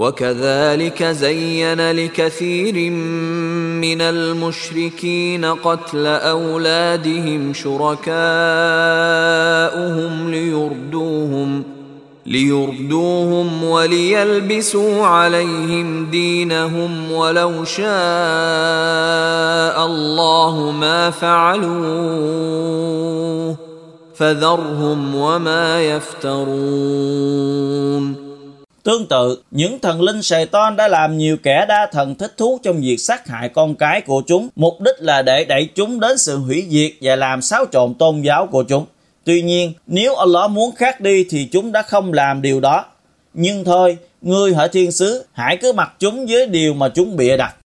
وكذلك زين لكثير من المشركين قتل أولادهم شركاؤهم ليردوهم وليلبسوا عليهم دينهم ولو شاء الله ما فعلوه فذرهم وما يفترون. Tương tự, những thần linh Satan đã làm nhiều kẻ đa thần thích thú trong việc sát hại con cái của chúng, mục đích là để đẩy chúng đến sự hủy diệt và làm xáo trộn tôn giáo của chúng. Tuy nhiên, nếu Allah muốn khác đi thì chúng đã không làm điều đó. Nhưng thôi, ngươi hỡi thiên sứ, hãy cứ mặc chúng với điều mà chúng bịa đặt.